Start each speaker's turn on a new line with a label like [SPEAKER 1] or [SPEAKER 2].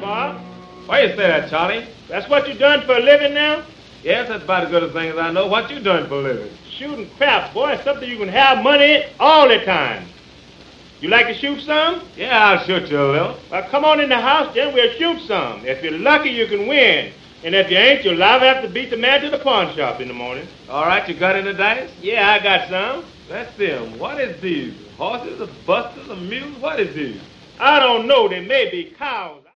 [SPEAKER 1] Bob.
[SPEAKER 2] Why you say that, Charlie?
[SPEAKER 1] That's what you done for a living now?
[SPEAKER 2] Yes, that's about as good a thing as I know. What you doing for a living?
[SPEAKER 1] Shooting crap, boy. It's something you can have money in all the time. You like to shoot some?
[SPEAKER 2] Yeah, I'll shoot you a little.
[SPEAKER 1] Well, come on in the house, then we'll shoot some. If you're lucky, you can win. And if you ain't, you'll live have to beat the man to the pawn shop in the morning.
[SPEAKER 2] All right, you got any dice?
[SPEAKER 1] Yeah, I got some.
[SPEAKER 2] Let's see 'em. What is these? Horses, or busters, or mules? What is these?
[SPEAKER 1] I don't know. They may be cows.